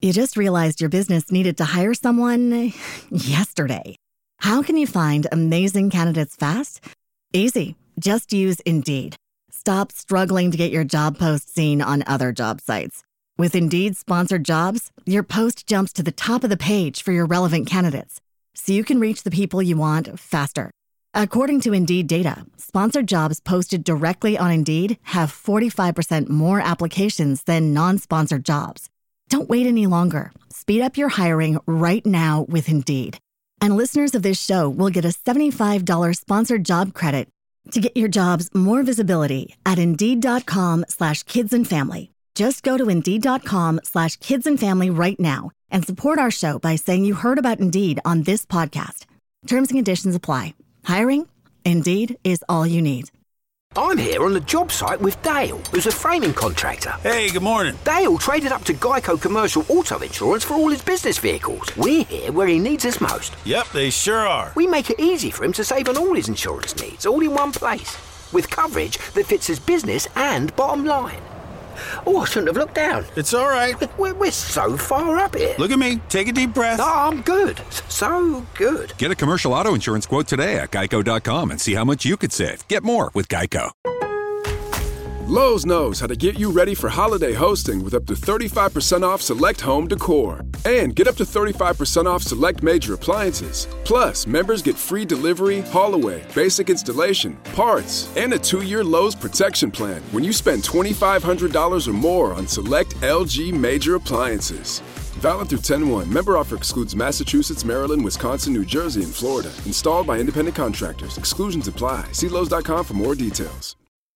You just realized your business needed to hire someone yesterday. How can you find amazing candidates fast? Easy. Just use Indeed. Stop struggling to get your job post seen on other job sites. With Indeed sponsored jobs, your post jumps to the top of the page for your relevant candidates, so you can reach the people you want faster. According to Indeed data, sponsored jobs posted directly on Indeed have 45% more applications than non-sponsored jobs. Don't wait any longer. Speed up your hiring right now with Indeed. And listeners of this show will get a $75 sponsored job credit to get your jobs more visibility at Indeed.com/kidsandfamily. Just go to Indeed.com/kidsandfamily right now and support our show by saying you heard about Indeed on this podcast. Terms and conditions apply. Hiring? Indeed is all you need. I'm here on the job site with Dale, who's a framing contractor. Hey, good morning. Dale traded up to Geico Commercial Auto Insurance for all his business vehicles. We're here where he needs us most. Yep, they sure are. We make it easy for him to save on all his insurance needs, all in one place, with coverage that fits his business and bottom line. Oh, I shouldn't have looked down. It's all right. We're so far up here. Look at me. Take a deep breath. Oh, I'm good. So good. Get a commercial auto insurance quote today at Geico.com and see how much you could save. Get more with Geico. Lowe's knows how to get you ready for holiday hosting with up to 35% off select home decor. And get up to 35% off select major appliances. Plus, members get free delivery, haul away, basic installation, parts, and a 2-year Lowe's protection plan when you spend $2,500 or more on select LG major appliances. Valid through 10/1. Member offer excludes Massachusetts, Maryland, Wisconsin, New Jersey, and Florida. Installed by independent contractors. Exclusions apply. See Lowe's.com for more details.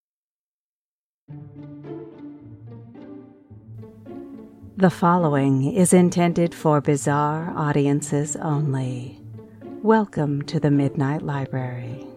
The following is intended for bizarre audiences only. Welcome to the Midnight Library.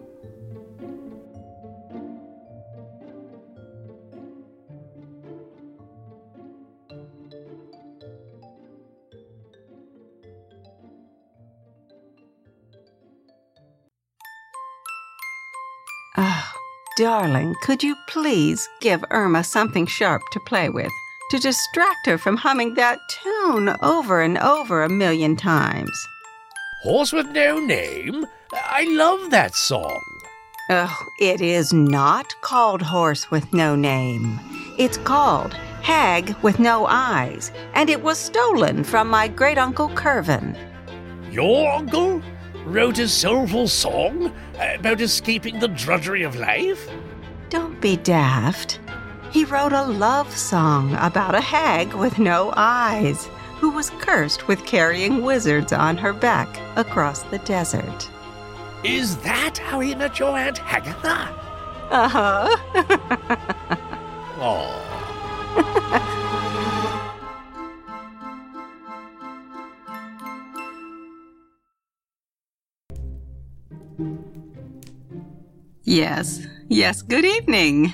Oh, darling, could you please give Irma something sharp to play with, to distract her from humming that tune over and over 1,000,000 times? Horse with No Name? I love that song. Oh, it is not called Horse with No Name. It's called Hag with No Eyes, and it was stolen from my great-uncle Curvin. Your uncle wrote a soulful song about escaping the drudgery of life? Don't be daft. He wrote a love song about a hag with no eyes who was cursed with carrying wizards on her back across the desert. Is that how he met your Aunt Agatha? Uh-huh. Oh. Yes, good evening.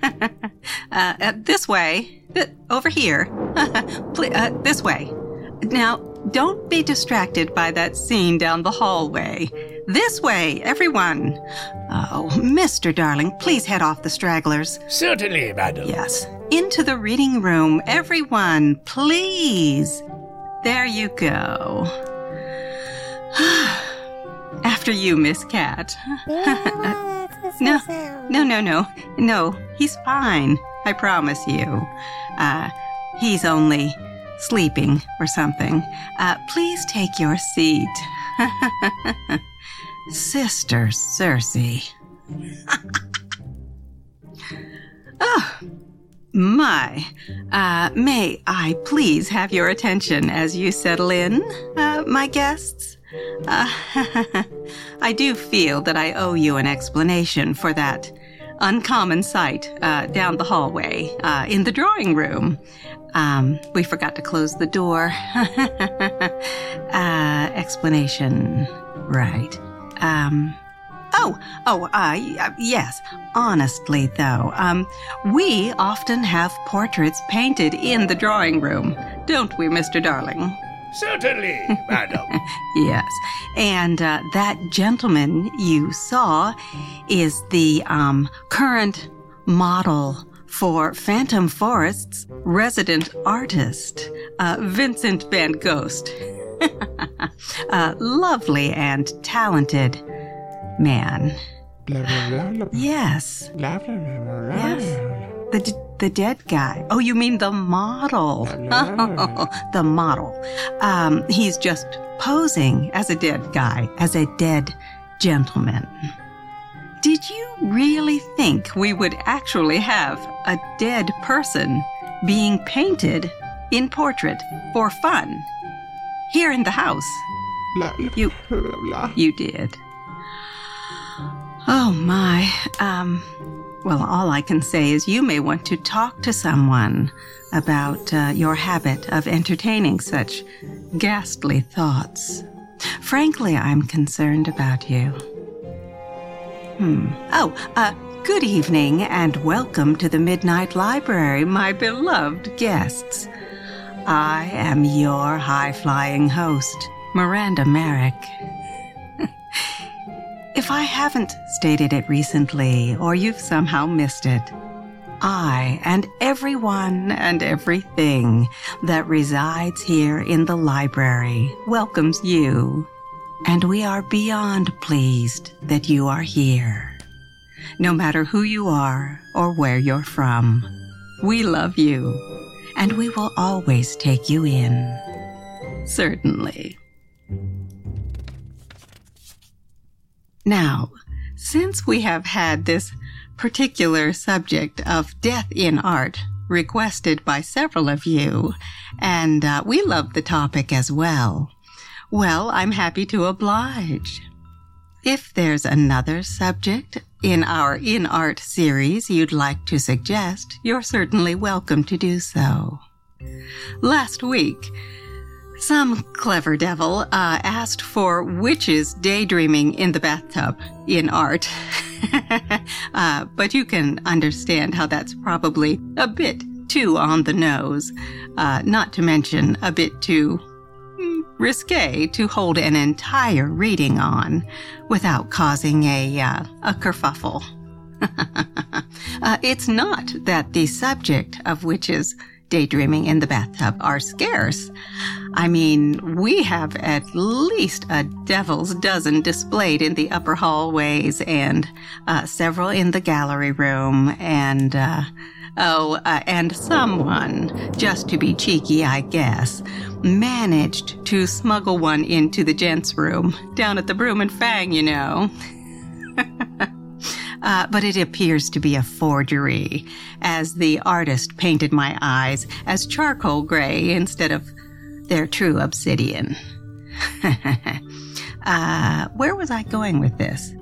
This way. Over here. This way. Now, don't be distracted by that scene down the hallway. This way, everyone. Oh, Mr. Darling, please head off the stragglers. Certainly, madam. Yes. Into the reading room, everyone, please. There you go. After you, Miss Cat. No, he's fine. I promise you. He's only sleeping or something. Please take your seat. Sister Circe. Oh, my. May I please have your attention as you settle in, my guests? I do feel that I owe you an explanation for that uncommon sight down the hallway in the drawing room. We forgot to close the door. Explanation, right. Yes. Honestly, though, we often have portraits painted in the drawing room, don't we, Mr. Darling? Certainly, madam. Yes. And that gentleman you saw is the current model for Phantom Forest's resident artist, Vincent Van Ghost. A lovely and talented man. Yes. Yes. The dead guy. Oh, you mean the model. The model. He's just posing as a dead guy, as a dead gentleman. Did you really think we would actually have a dead person being painted in portrait for fun here in the house? You did. Oh, my. Well, all I can say is you may want to talk to someone about your habit of entertaining such ghastly thoughts. Frankly, I'm concerned about you. Good evening and welcome to the Midnight Library, my beloved guests. I am your high-flying host, Miranda Merrick. If I haven't stated it recently, or you've somehow missed it, I and everyone and everything that resides here in the library welcomes you, and we are beyond pleased that you are here. No matter who you are or where you're from, we love you, and we will always take you in. Certainly. Now, since we have had this particular subject of death in art requested by several of you, and we love the topic as well, I'm happy to oblige. If there's another subject in our In Art series you'd like to suggest, you're certainly welcome to do so. Last week, some clever devil asked for witches daydreaming in the bathtub in art. But you can understand how that's probably a bit too on the nose, not to mention a bit too risque to hold an entire reading on without causing a kerfuffle. It's not that the subject of witches daydreaming in the bathtub are scarce. I mean, we have at least a devil's dozen displayed in the upper hallways and several in the gallery room and someone, just to be cheeky, I guess, managed to smuggle one into the gents' room down at the Broom and Fang, you know. But it appears to be a forgery, as the artist painted my eyes as charcoal gray instead of their true obsidian. Where was I going with this?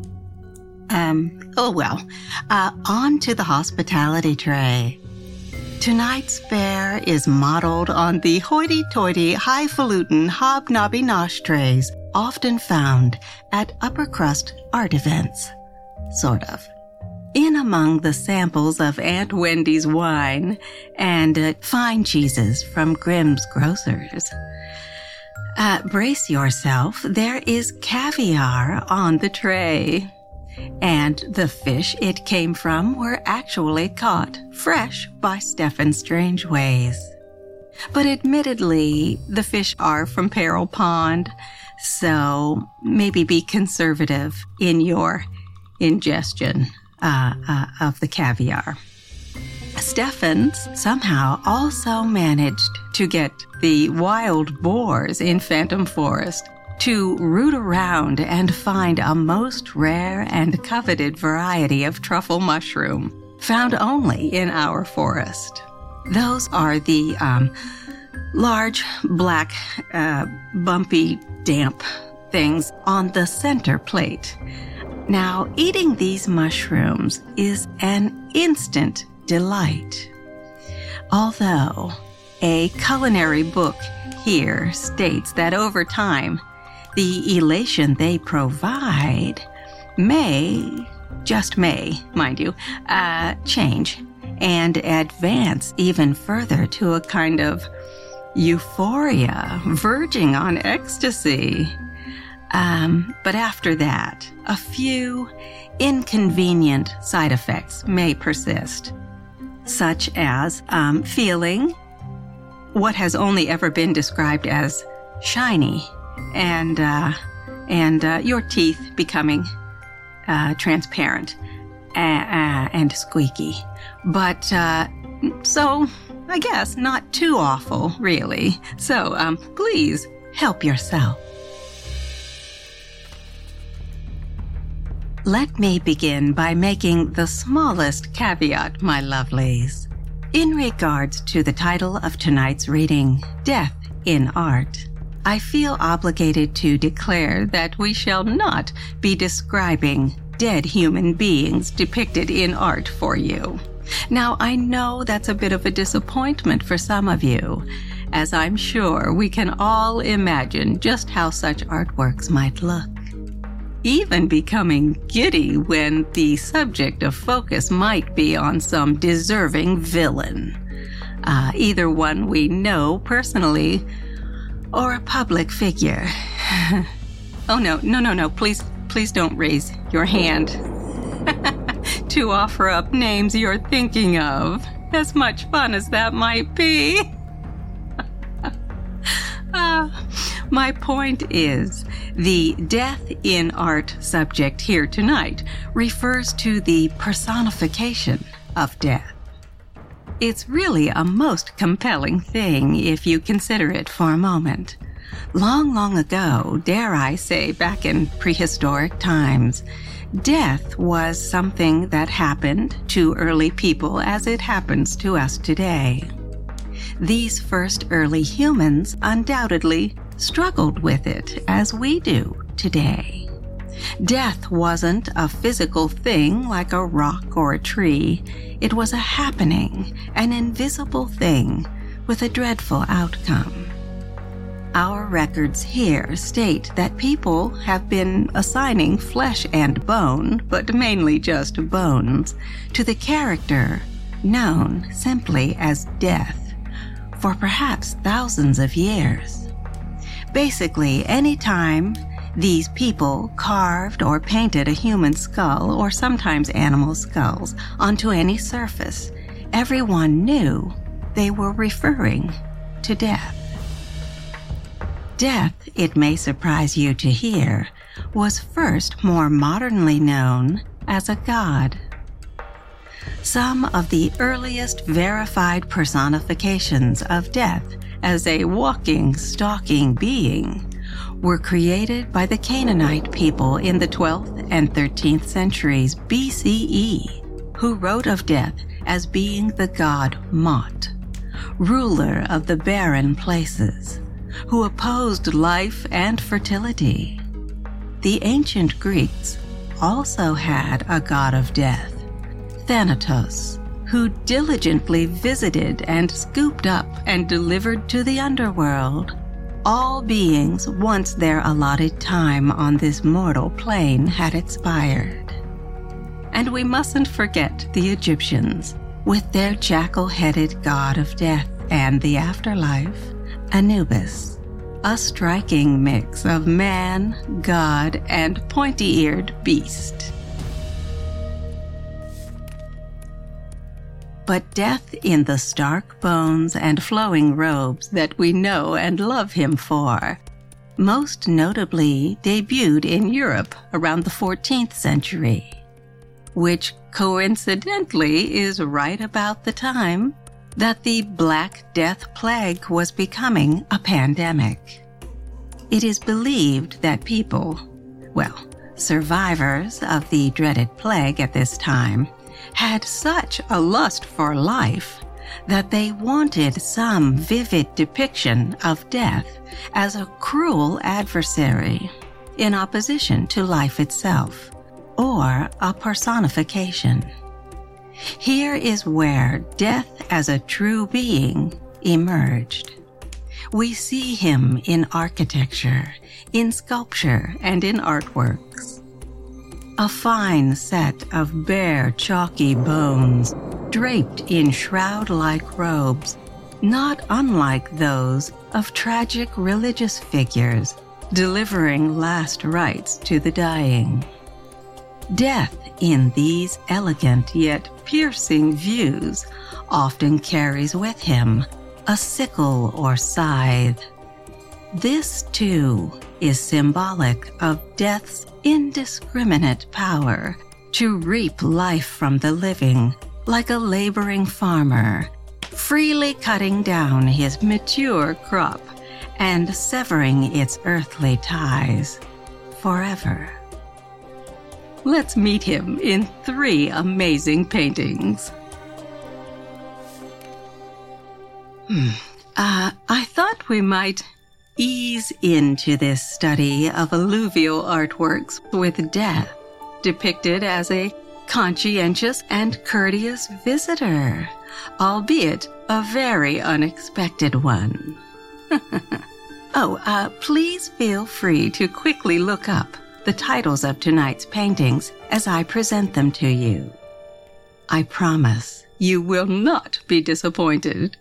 On to the hospitality tray. Tonight's fare is modeled on the hoity-toity, highfalutin, hobnobby nosh trays often found at upper-crust art events. Sort of. In among the samples of Aunt Wendy's wine and fine cheeses from Grimm's Grocers. Brace yourself, there is caviar on the tray. And the fish it came from were actually caught fresh by Stephen Strangeways. But admittedly, the fish are from Peril Pond, so maybe be conservative in your ingestion of the caviar. Steffens somehow also managed to get the wild boars in Phantom Forest to root around and find a most rare and coveted variety of truffle mushroom found only in our forest. Those are the large, black, bumpy, damp things on the center plate. Now, eating these mushrooms is an instant delight. Although a culinary book here states that over time, the elation they provide may, just may, mind you, change and advance even further to a kind of euphoria verging on ecstasy. But after that, a few inconvenient side effects may persist. such as feeling what has only ever been described as shiny, and your teeth becoming transparent and squeaky. But so I guess not too awful, really. So please help yourself. Let me begin by making the smallest caveat, my lovelies. In regards to the title of tonight's reading, Death in Art, I feel obligated to declare that we shall not be describing dead human beings depicted in art for you. Now, I know that's a bit of a disappointment for some of you, as I'm sure we can all imagine just how such artworks might look. Even becoming giddy when the subject of focus might be on some deserving villain. Either one we know personally or a public figure. Oh, no, please don't raise your hand to offer up names you're thinking of, as much fun as that might be. My point is, the death in art subject here tonight refers to the personification of death. It's really a most compelling thing if you consider it for a moment. Long, long ago, dare I say back in prehistoric times, death was something that happened to early people as it happens to us today. These first early humans undoubtedly struggled with it as we do today. Death wasn't a physical thing like a rock or a tree. It was a happening, an invisible thing with a dreadful outcome. Our records here state that people have been assigning flesh and bone, but mainly just bones, to the character known simply as death for perhaps thousands of years. Basically, any time these people carved or painted a human skull, or sometimes animal skulls, onto any surface, everyone knew they were referring to death. Death, it may surprise you to hear, was first more modernly known as a god. Some of the earliest verified personifications of death as a walking, stalking being were created by the Canaanite people in the 12th and 13th centuries BCE, who wrote of death as being the god Mot, ruler of the barren places, who opposed life and fertility. The ancient Greeks also had a god of death, Thanatos, who diligently visited and scooped up and delivered to the underworld all beings once their allotted time on this mortal plane had expired. And we mustn't forget the Egyptians, with their jackal-headed god of death and the afterlife, Anubis, a striking mix of man, god, and pointy-eared beast. But death in the stark bones and flowing robes that we know and love him for, most notably debuted in Europe around the 14th century, which coincidentally is right about the time that the Black Death Plague was becoming a pandemic. It is believed that people, survivors of the dreaded plague at this time, had such a lust for life that they wanted some vivid depiction of death as a cruel adversary in opposition to life itself, or a personification. Here is where death as a true being emerged. We see him in architecture, in sculpture, and in artworks. A fine set of bare, chalky bones, draped in shroud-like robes, not unlike those of tragic religious figures delivering last rites to the dying. Death in these elegant yet piercing views often carries with him a sickle or scythe. This, too, is symbolic of Death's indiscriminate power to reap life from the living like a laboring farmer, freely cutting down his mature crop and severing its earthly ties forever. Let's meet him in 3 amazing paintings. I thought we might ease into this study of alluvial artworks with Death depicted as a conscientious and courteous visitor, albeit a very unexpected one. Please feel free to quickly look up the titles of tonight's paintings as I present them to you. I promise you will not be disappointed.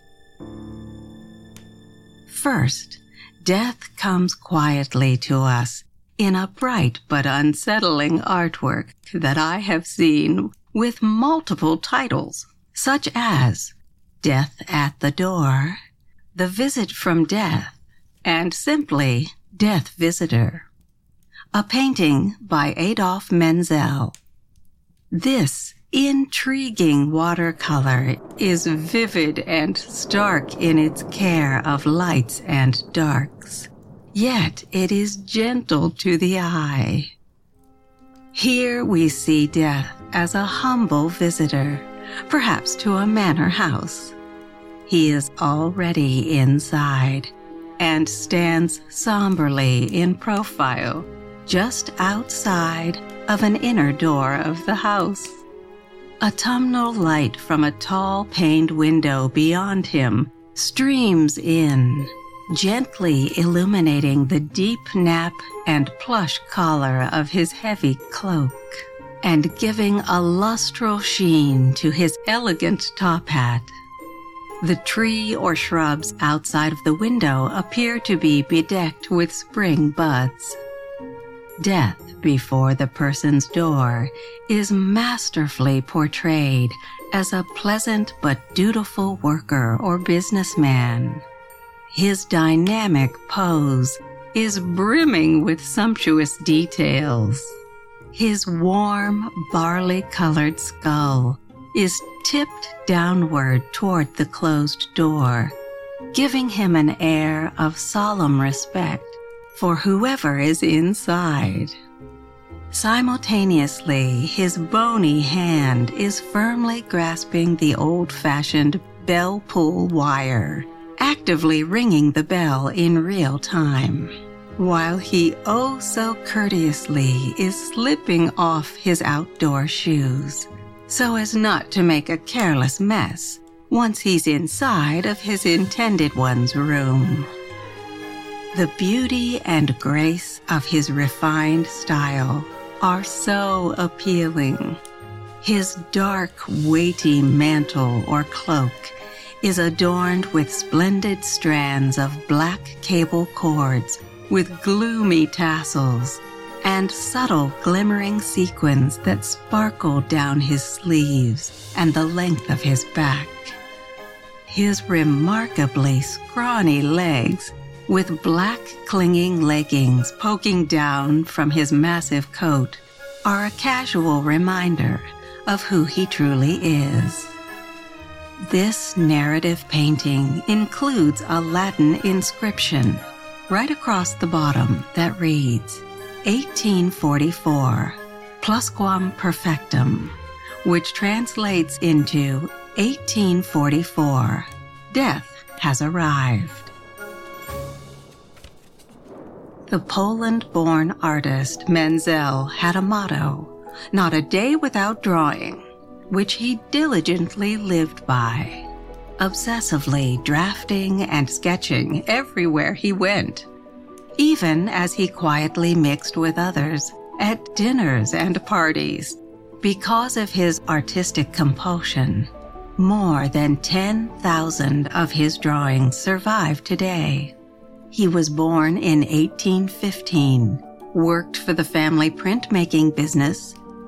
First, Death comes quietly to us in a bright but unsettling artwork that I have seen with multiple titles, such as Death at the Door, The Visit from Death, and simply Death Visitor. A painting by Adolphe Menzel. This intriguing watercolor is vivid and stark in its care of lights and darks, yet it is gentle to the eye. Here we see Death as a humble visitor, perhaps to a manor house. He is already inside and stands somberly in profile just outside of an inner door of the house. Autumnal light from a tall paned window beyond him streams in, gently illuminating the deep nap and plush collar of his heavy cloak, and giving a lustral sheen to his elegant top hat. The tree or shrubs outside of the window appear to be bedecked with spring buds. Death before the person's door is masterfully portrayed as a pleasant but dutiful worker or businessman. His dynamic pose is brimming with sumptuous details. His warm, barley-colored skull is tipped downward toward the closed door, giving him an air of solemn respect for whoever is inside. Simultaneously, his bony hand is firmly grasping the old-fashioned bell pull wire, actively ringing the bell in real time, while he oh so courteously is slipping off his outdoor shoes, so as not to make a careless mess once he's inside of his intended one's room. The beauty and grace of his refined style are so appealing. His dark, weighty mantle or cloak is adorned with splendid strands of black cable cords with gloomy tassels and subtle glimmering sequins that sparkle down his sleeves and the length of his back. His remarkably scrawny legs, with black clinging leggings poking down from his massive coat, are a casual reminder of who he truly is. This narrative painting includes a Latin inscription right across the bottom that reads, 1844, Plusquam Perfectum, which translates into 1844, Death has arrived. The Poland-born artist Menzel had a motto, not a day without drawing, which he diligently lived by, obsessively drafting and sketching everywhere he went, even as he quietly mixed with others at dinners and parties. Because of his artistic compulsion, more than 10,000 of his drawings survive today. He was born in 1815, worked for the family printmaking business,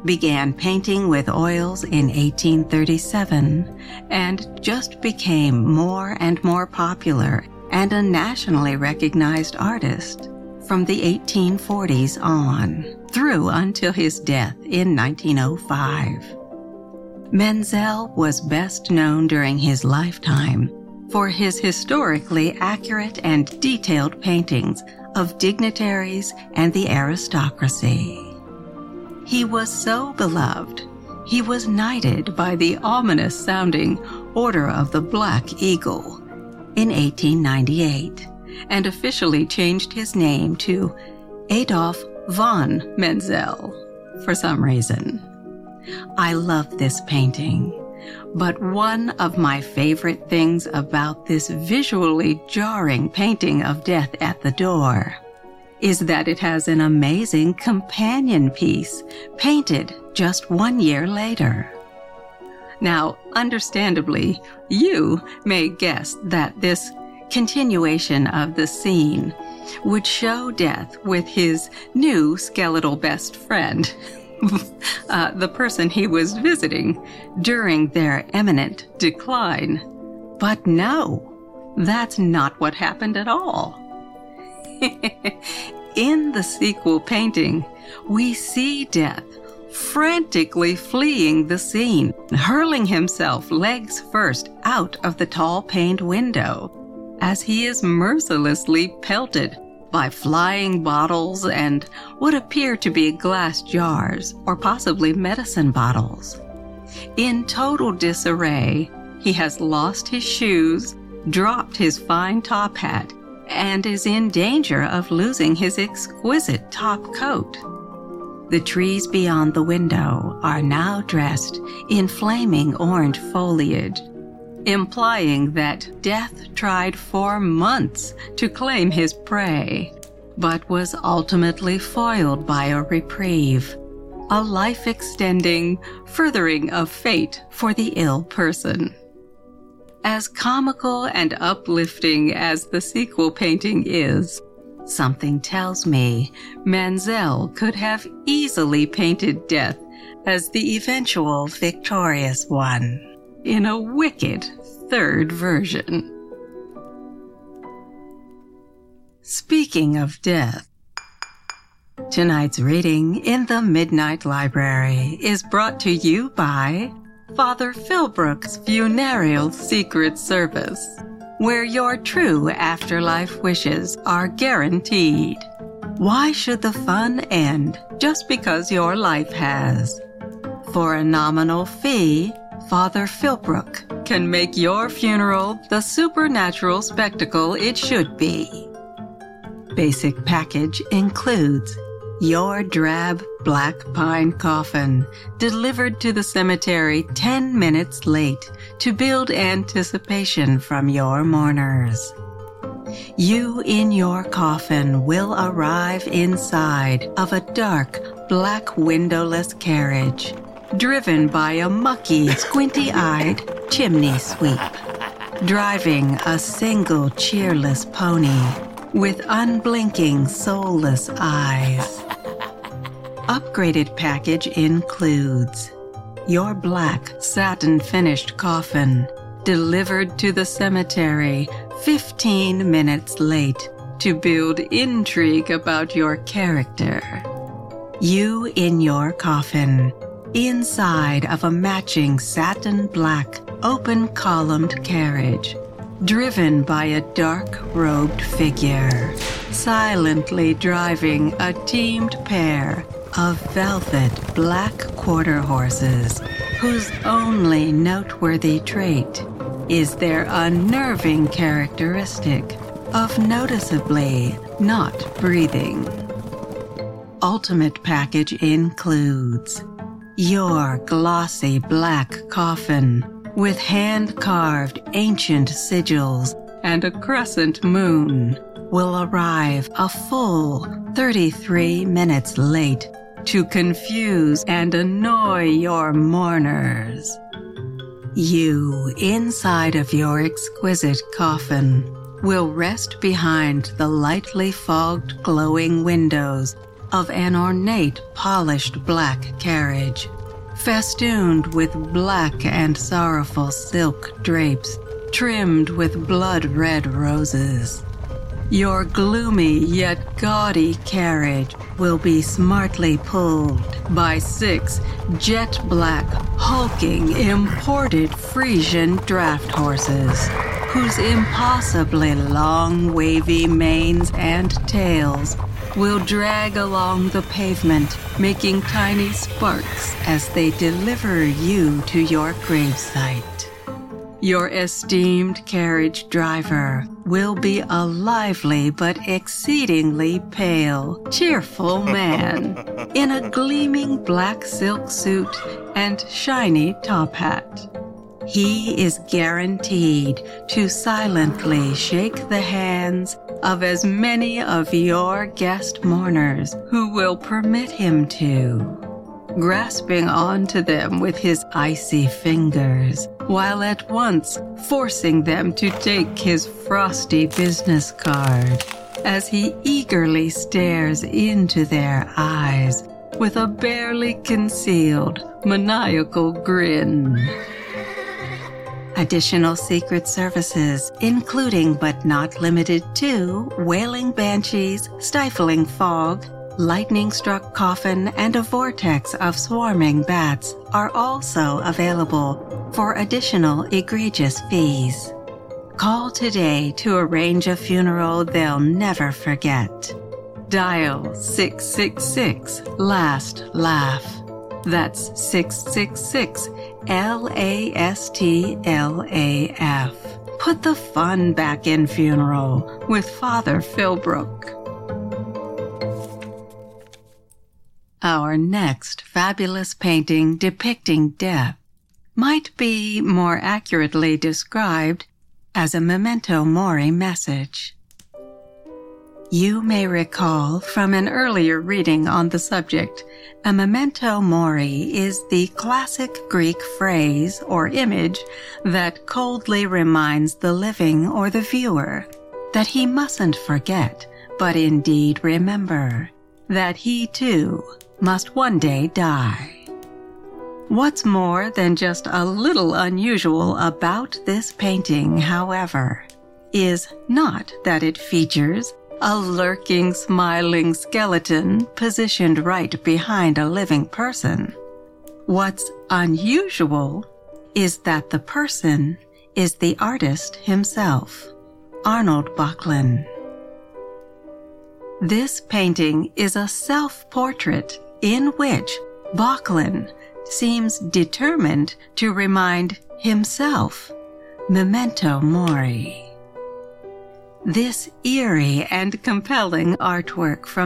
began painting with oils in 1837 and just became more and more popular and a nationally recognized artist from the 1840s on, through until his death in 1905. Menzel was best known during his lifetime for his historically accurate and detailed paintings of dignitaries and the aristocracy. He was so beloved, he was knighted by the ominous-sounding Order of the Black Eagle in 1898 and officially changed his name to Adolf von Menzel for some reason. I love this painting, but one of my favorite things about this visually jarring painting of Death at the Door is that it has an amazing companion piece painted just 1 year later. Now, understandably, you may guess that this continuation of the scene would show Death with his new skeletal best friend, the person he was visiting during their imminent decline. But no, that's not what happened at all. In the sequel painting, we see Death frantically fleeing the scene, hurling himself legs first out of the tall paned window as he is mercilessly pelted by flying bottles and what appear to be glass jars or possibly medicine bottles. In total disarray, he has lost his shoes, dropped his fine top hat, and is in danger of losing his exquisite top coat. The trees beyond the window are now dressed in flaming orange foliage, implying that Death tried for months to claim his prey, but was ultimately foiled by a reprieve, a life-extending furthering of fate for the ill person. As comical and uplifting as the sequel painting is, something tells me Menzel could have easily painted Death as the eventual victorious one in a wicked third version. Speaking of Death, tonight's reading in the Midnight Library is brought to you by Father Philbrook's Funereal Secret Service, where your true afterlife wishes are guaranteed. Why should the fun end just because your life has? For a nominal fee, Father Philbrook can make your funeral the supernatural spectacle it should be. Basic package includes your drab black pine coffin, delivered to the cemetery 10 minutes late to build anticipation from your mourners. You in your coffin will arrive inside of a dark, black windowless carriage, driven by a mucky, squinty-eyed chimney sweep, driving a single cheerless pony with unblinking, soulless eyes. Upgraded package includes your black satin-finished coffin, delivered to the cemetery 15 minutes late to build intrigue about your character. You in your coffin, inside of a matching satin black, open-columned carriage, driven by a dark-robed figure, silently driving a teamed pair of velvet black quarter horses, whose only noteworthy trait is their unnerving characteristic of noticeably not breathing. Ultimate package includes your glossy black coffin with hand-carved ancient sigils and a crescent moon will arrive a full 33 minutes late to confuse and annoy your mourners. You, inside of your exquisite coffin, will rest behind the lightly fogged glowing windows of an ornate, polished black carriage, festooned with black and sorrowful silk drapes, trimmed with blood-red roses. Your gloomy yet gaudy carriage will be smartly pulled by 6 jet-black, hulking, imported Frisian draft horses, whose impossibly long, wavy manes and tails will drag along the pavement, making tiny sparks as they deliver you to your gravesite. Your esteemed carriage driver will be a lively but exceedingly pale, cheerful man in a gleaming black silk suit and shiny top hat. He is guaranteed to silently shake the hands of as many of your guest mourners who will permit him to, grasping onto them with his icy fingers, while at once forcing them to take his frosty business card as he eagerly stares into their eyes with a barely concealed maniacal grin. Additional Secret Services, including but not limited to wailing banshees, stifling fog, lightning-struck coffin, and a vortex of swarming bats, are also available for additional egregious fees. Call today to arrange a funeral they'll never forget. Dial 666 Last Laugh. That's 666 LASTLAF. Put the fun back in funeral with Father Philbrook. Our next fabulous painting depicting death might be more accurately described as a memento mori message. You may recall from an earlier reading on the subject, a memento mori is the classic Greek phrase or image that coldly reminds the living or the viewer that he mustn't forget, but indeed remember, that he too must one day die. What's more than just a little unusual about this painting, however, is not that it features a lurking, smiling skeleton positioned right behind a living person. What's unusual is that the person is the artist himself, Arnold Böcklin. This painting is a self-portrait in which Böcklin seems determined to remind himself, memento mori. This eerie and compelling artwork from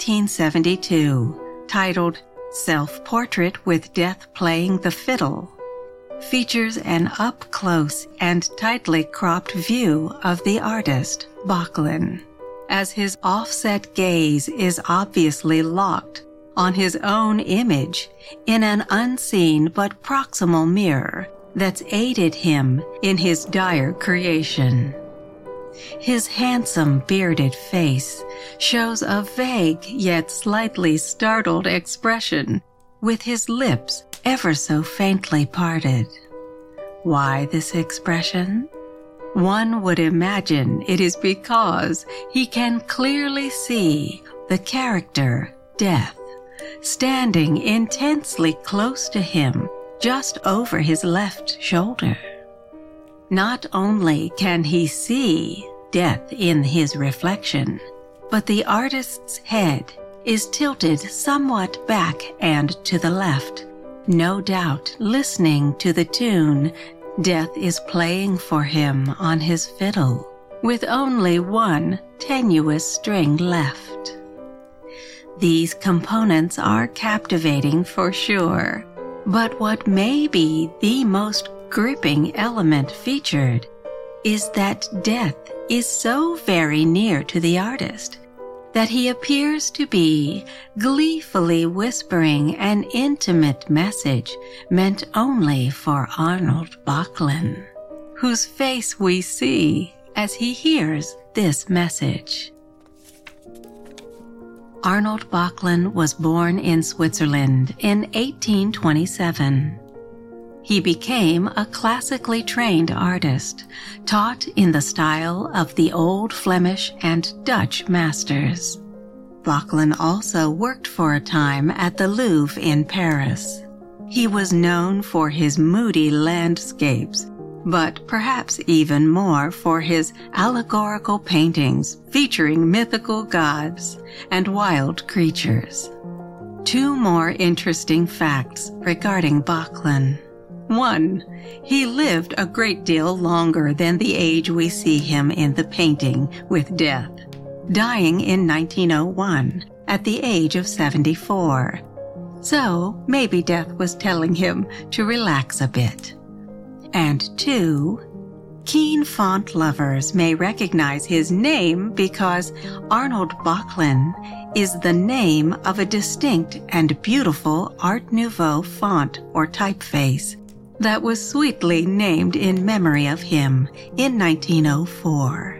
1872, titled Self-Portrait with Death Playing the Fiddle, features an up-close and tightly cropped view of the artist, Böcklin, as his offset gaze is obviously locked on his own image in an unseen but proximal mirror that's aided him in his dire creation. His handsome bearded face shows a vague yet slightly startled expression, with his lips ever so faintly parted. Why this expression? One would imagine it is because he can clearly see the character, Death, standing intensely close to him, just over his left shoulder. Not only can he see Death in his reflection, but the artist's head is tilted somewhat back and to the left, no doubt listening to the tune Death is playing for him on his fiddle, with only one tenuous string left. These components are captivating for sure, but what may be the most gripping element featured is that Death is so very near to the artist that he appears to be gleefully whispering an intimate message meant only for Arnold Böcklin, whose face we see as he hears this message. Arnold Böcklin was born in Switzerland in 1827. He became a classically trained artist, taught in the style of the Old Flemish and Dutch masters. Böcklin also worked for a time at the Louvre in Paris. He was known for his moody landscapes, but perhaps even more for his allegorical paintings featuring mythical gods and wild creatures. Two more interesting facts regarding Böcklin. 1. He lived a great deal longer than the age we see him in the painting with death, dying in 1901 at the age of 74. So maybe death was telling him to relax a bit. And 2, keen font lovers may recognize his name because Arnold Böcklin is the name of a distinct and beautiful Art Nouveau font or typeface that was sweetly named in memory of him in 1904.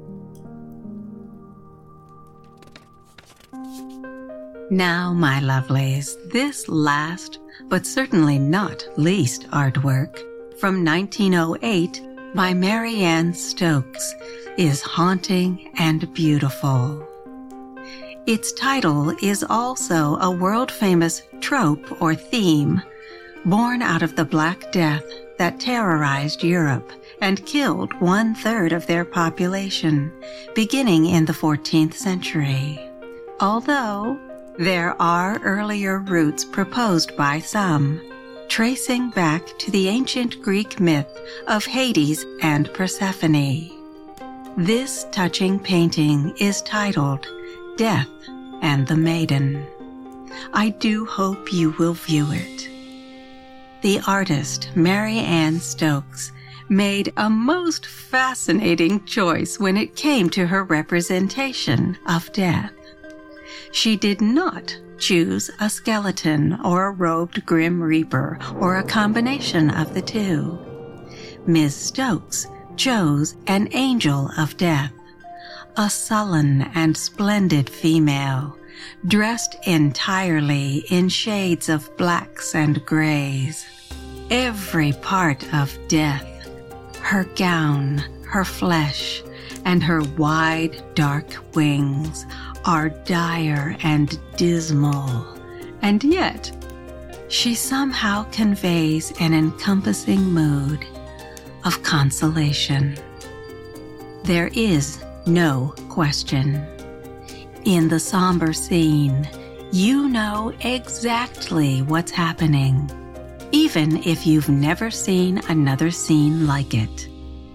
Now, my lovelies, this last, but certainly not least artwork from 1908 by Marianne Stokes is haunting and beautiful. Its title is also a world-famous trope or theme born out of the Black Death that terrorized Europe and killed 1/3 of their population, beginning in the 14th century. Although there are earlier roots proposed by some, tracing back to the ancient Greek myth of Hades and Persephone. This touching painting is titled Death and the Maiden. I do hope you will view it. The artist, Marianne Stokes, made a most fascinating choice when it came to her representation of death. She did not choose a skeleton or a robed Grim Reaper or a combination of the two. Ms. Stokes chose an angel of death, a sullen and splendid female, dressed entirely in shades of blacks and grays. Every part of death, her gown, her flesh, and her wide, dark wings are dire and dismal, and yet she somehow conveys an encompassing mood of consolation. There is no question. In the somber scene, you know exactly what's happening, even if you've never seen another scene like it.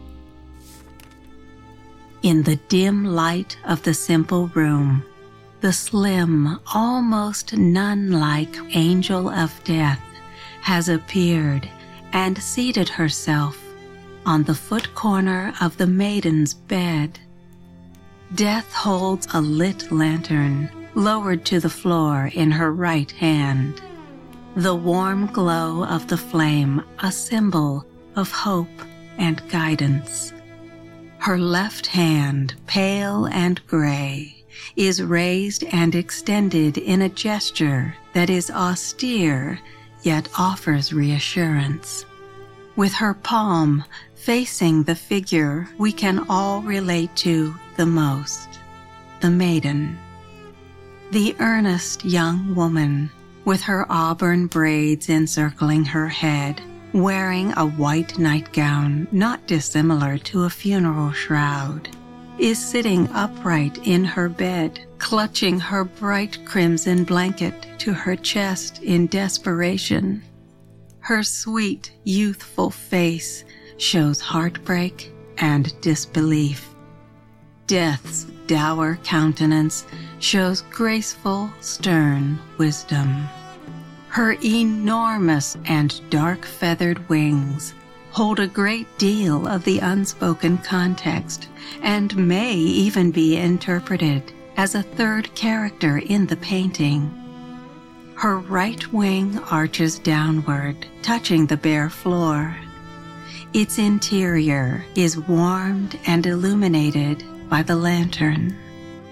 In the dim light of the simple room, the slim, almost nun-like angel of death has appeared and seated herself on the foot corner of the maiden's bed. Death holds a lit lantern lowered to the floor in her right hand. The warm glow of the flame, a symbol of hope and guidance. Her left hand, pale and gray, is raised and extended in a gesture that is austere yet offers reassurance. With her palm facing the figure we can all relate to the most, the maiden. The earnest young woman, with her auburn braids encircling her head, wearing a white nightgown not dissimilar to a funeral shroud, is sitting upright in her bed, clutching her bright crimson blanket to her chest in desperation. Her sweet, youthful face shows heartbreak and disbelief. Death's dour countenance shows graceful, stern wisdom. Her enormous and dark-feathered wings hold a great deal of the unspoken context and may even be interpreted as a third character in the painting. Her right wing arches downward, touching the bare floor. Its interior is warmed and illuminated by the lantern.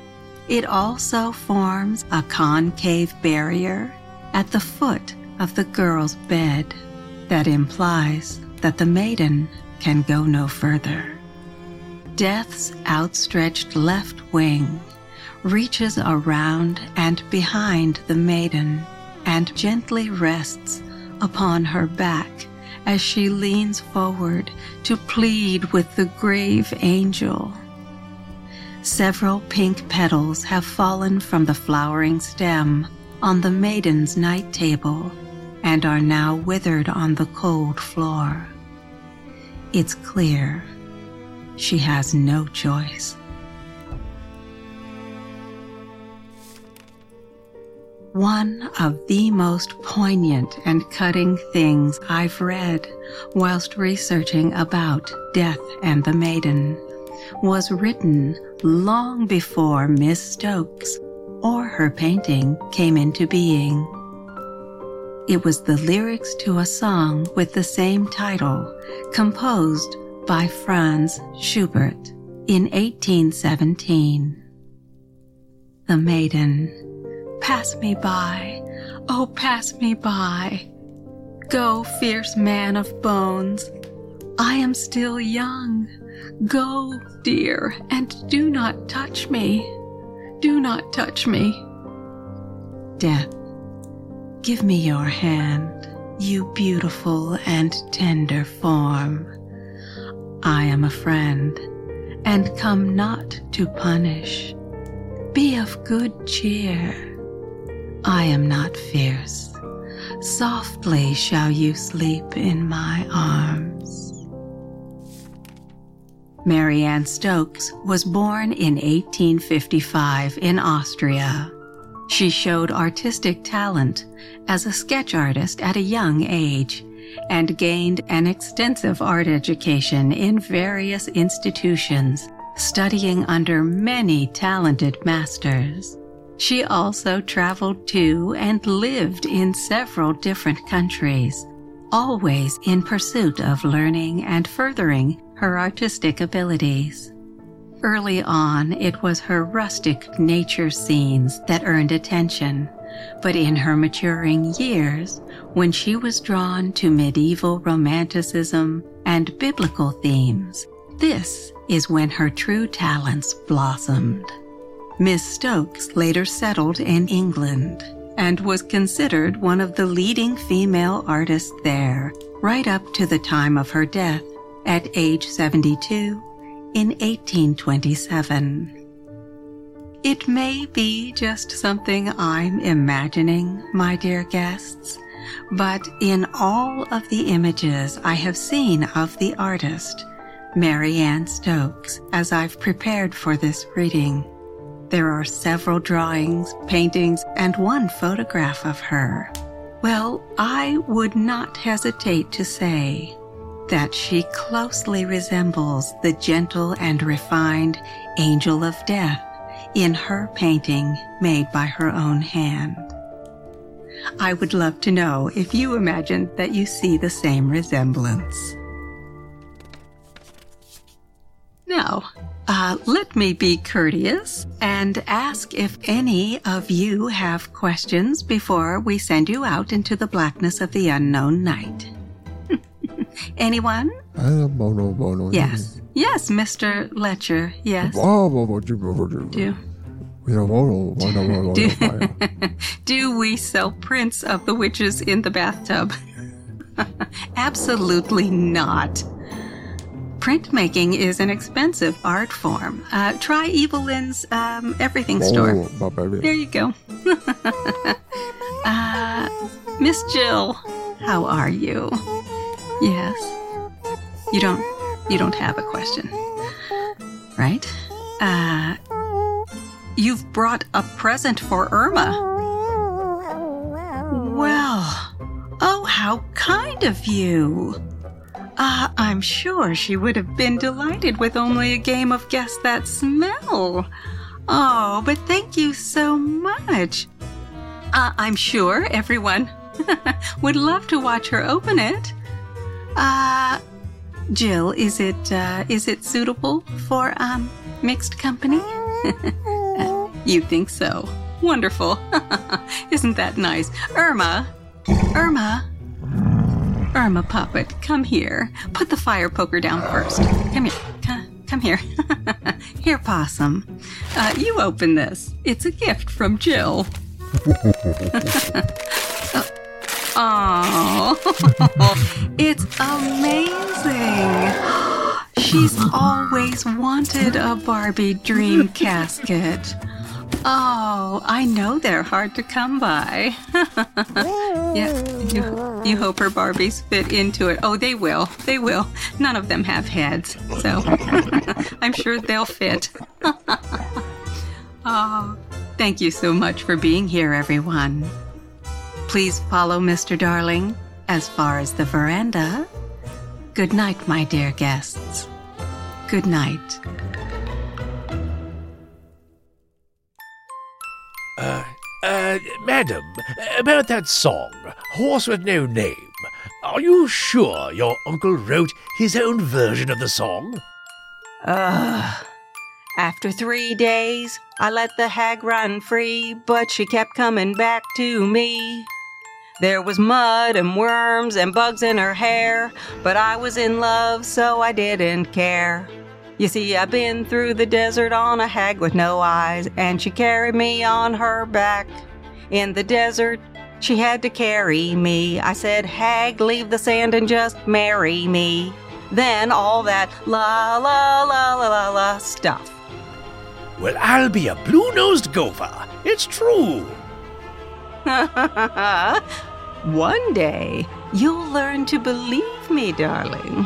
It also forms a concave barrier at the foot of the girl's bed that implies that the maiden can go no further. Death's outstretched left wing reaches around and behind the maiden and gently rests upon her back as she leans forward to plead with the grave angel. Several pink petals have fallen from the flowering stem on the maiden's night table and are now withered on the cold floor. It's clear she has no choice. One of the most poignant and cutting things I've read whilst researching about Death and the Maiden was written long before Miss Stokes or her painting came into being. It was the lyrics to a song with the same title, composed by Franz Schubert in 1817. The Maiden, pass me by, oh pass me by. Go, fierce man of bones, I am still young. Go, dear, and do not touch me. Do not touch me. Death, give me your hand, you beautiful and tender form. I am a friend, and come not to punish. Be of good cheer. I am not fierce. Softly shall you sleep in my arms. Mary Ann Stokes was born in 1855 in Austria. She showed artistic talent as a sketch artist at a young age and gained an extensive art education in various institutions, studying under many talented masters. She also traveled to and lived in several different countries, always in pursuit of learning and furthering her artistic abilities. Early on, it was her rustic nature scenes that earned attention, but in her maturing years, when she was drawn to medieval romanticism and biblical themes, this is when her true talents blossomed. Miss Stokes later settled in England and was considered one of the leading female artists there, right up to the time of her death at age 72 in 1827. It may be just something I'm imagining, my dear guests, but in all of the images I have seen of the artist, Mary Ann Stokes, as I've prepared for this reading, there are several drawings, paintings, and one photograph of her. Well, I would not hesitate to say that she closely resembles the gentle and refined Angel of Death in her painting made by her own hand. I would love to know if you imagine that you see the same resemblance. Now, let me be courteous and ask if any of you have questions before we send you out into the blackness of the unknown night. Anyone? Yes. Yes, Mr. Letcher. Yes. Do we sell prints of the witches in the bathtub? Absolutely not. Printmaking is an expensive art form. Try Evelyn's everything store. There you go. Miss Jill, how are you? Yes. You don't have a question, right? You've brought a present for Irma. Well, oh, how kind of you. I'm sure she would have been delighted with only a game of Guess That Smell. Oh, but thank you so much. I'm sure everyone would love to watch her open it. Jill, is it suitable for, mixed company? You think so? Wonderful. Isn't that nice? Irma Puppet, come here. Put the fire poker down first. Come here. Come here. Here, Possum. You open this. It's a gift from Jill. Oh, it's amazing. She's always wanted a Barbie dream casket. Oh, I know they're hard to come by. Yeah, you hope her Barbies fit into it. Oh, they will. They will. None of them have heads, so I'm sure they'll fit. Oh, thank you so much for being here, everyone. Please follow Mr. Darling as far as the veranda. Good night, my dear guests. Good night. Madam, about that song, Horse with No Name, are you sure your uncle wrote his own version of the song? After 3 days, I let the hag run free, but she kept coming back to me. There was mud and worms and bugs in her hair, but I was in love, so I didn't care. You see, I've been through the desert on a hag with no eyes, and she carried me on her back. In the desert, she had to carry me. I said, hag, leave the sand and just marry me. Then all that la la la la la la stuff. Well, I'll be a blue-nosed gopher. It's true. One day, you'll learn to believe me, darling.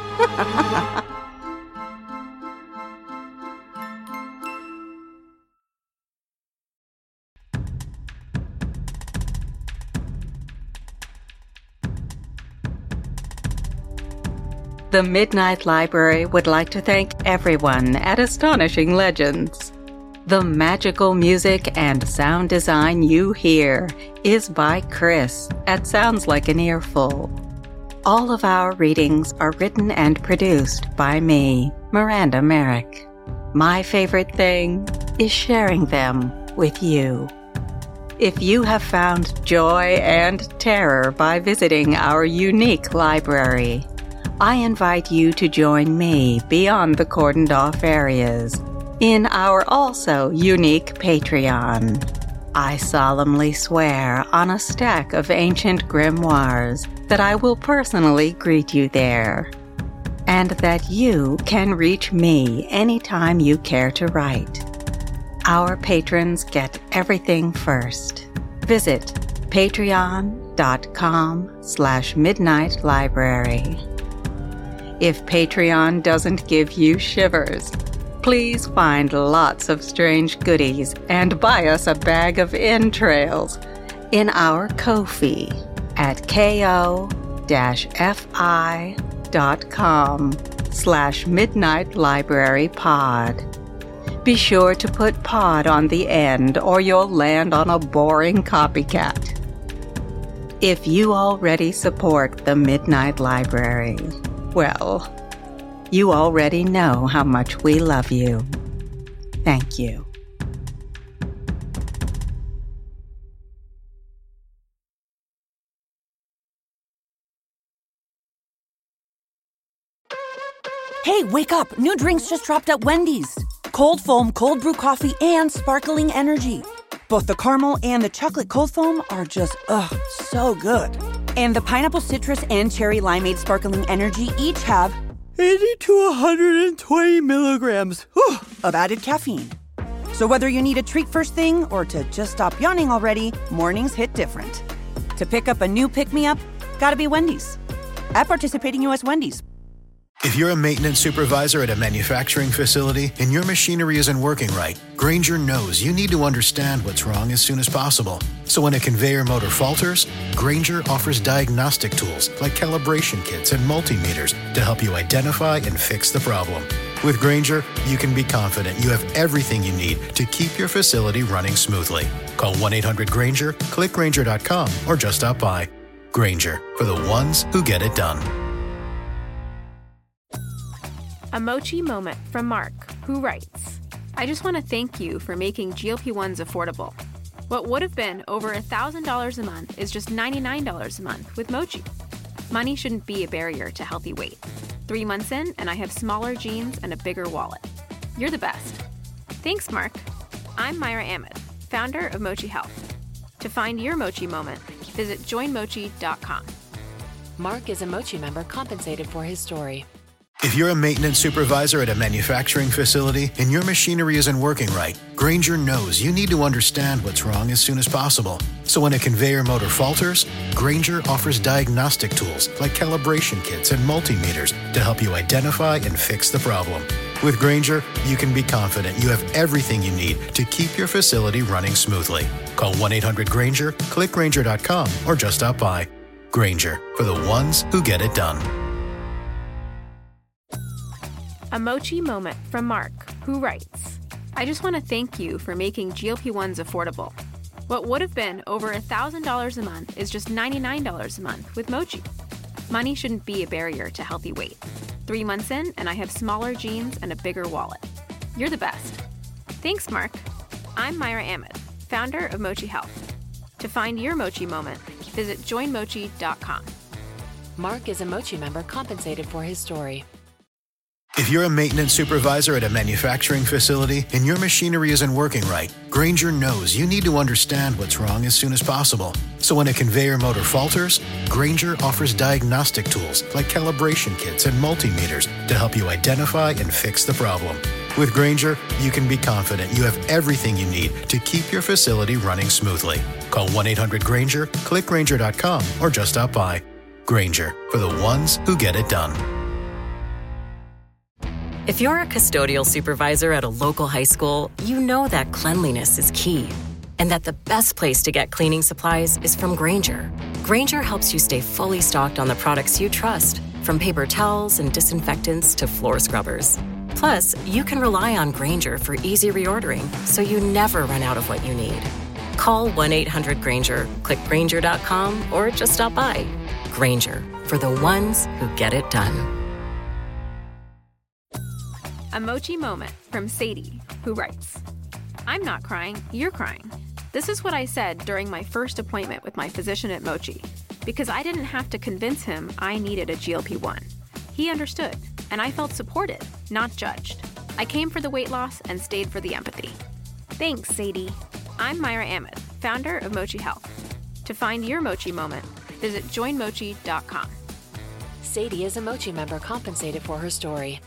The Midnight Library would like to thank everyone at Astonishing Legends. The magical music and sound design you hear is by Chris at Sounds Like an Earful. All of our readings are written and produced by me, Miranda Merrick. My favorite thing is sharing them with you. If you have found joy and terror by visiting our unique library, I invite you to join me beyond the cordoned-off areas in our also unique Patreon. I solemnly swear on a stack of ancient grimoires that I will personally greet you there, and that you can reach me anytime you care to write. Our patrons get everything first. Visit patreon.com/midnightlibrary. If Patreon doesn't give you shivers, please find lots of strange goodies and buy us a bag of entrails in our Ko-fi at ko-fi.com/midnightlibrarypod. Be sure to put pod on the end or you'll land on a boring copycat. If you already support the Midnight Library, well, you already know how much we love you. Thank you. Hey, wake up! New drinks just dropped at Wendy's. Cold foam, cold brew coffee, and sparkling energy. Both the caramel and the chocolate cold foam are just, so good. And the pineapple citrus and cherry limeade sparkling energy each have 80 to 120 milligrams of added caffeine. So whether you need a treat first thing or to just stop yawning already, mornings hit different. To pick up a new pick-me-up, gotta be Wendy's. At participating U.S. Wendy's. If you're a maintenance supervisor at a manufacturing facility and your machinery isn't working right, Grainger knows you need to understand what's wrong as soon as possible. So when a conveyor motor falters, Grainger offers diagnostic tools like calibration kits and multimeters to help you identify and fix the problem. With Grainger, you can be confident you have everything you need to keep your facility running smoothly. Call 1-800-GRAINGER, click Grainger.com, or just stop by. Grainger, for the ones who get it done. A mochi moment from Mark, who writes, I just want to thank you for making GLP-1s affordable. What would have been over $1,000 a month is just $99 a month with Mochi. Money shouldn't be a barrier to healthy weight. 3 months in, and I have smaller jeans and a bigger wallet. You're the best. Thanks, Mark. I'm Myra Ahmed, founder of Mochi Health. To find your Mochi moment, visit joinmochi.com. Mark is a Mochi member compensated for his story. If you're a maintenance supervisor at a manufacturing facility and your machinery isn't working right, Grainger knows you need to understand what's wrong as soon as possible. So when a conveyor motor falters, Grainger offers diagnostic tools like calibration kits and multimeters to help you identify and fix the problem. With Grainger, you can be confident you have everything you need to keep your facility running smoothly. Call 1-800-GRAINGER, click Grainger.com, or just stop by. Grainger, for the ones who get it done. A Mochi moment from Mark, who writes, I just want to thank you for making GLP-1s affordable. What would have been over $1,000 a month is just $99 a month with Mochi. Money shouldn't be a barrier to healthy weight. 3 months in, and I have smaller jeans and a bigger wallet. You're the best. Thanks, Mark. I'm Myra Ahmed, founder of Mochi Health. To find your Mochi moment, visit joinmochi.com. Mark is a Mochi member compensated for his story. If you're a maintenance supervisor at a manufacturing facility and your machinery isn't working right, Grainger knows you need to understand what's wrong as soon as possible. So when a conveyor motor falters, Grainger offers diagnostic tools like calibration kits and multimeters to help you identify and fix the problem. With Grainger, you can be confident you have everything you need to keep your facility running smoothly. Call 1-800-GRAINGER, click Grainger.com, or just stop by. Grainger, for the ones who get it done. If you're a custodial supervisor at a local high school, you know that cleanliness is key, and that the best place to get cleaning supplies is from Grainger. Grainger helps you stay fully stocked on the products you trust, from paper towels and disinfectants to floor scrubbers. Plus, you can rely on Grainger for easy reordering, so you never run out of what you need. Call 1-800-GRAINGER, click Grainger.com, or just stop by. Grainger, for the ones who get it done. A Mochi moment from Sadie, who writes, I'm not crying, you're crying. This is what I said during my first appointment with my physician at Mochi, because I didn't have to convince him I needed a GLP-1. He understood, and I felt supported, not judged. I came for the weight loss and stayed for the empathy. Thanks, Sadie. I'm Myra Ahmed, founder of Mochi Health. To find your Mochi moment, visit joinmochi.com. Sadie is a Mochi member compensated for her story.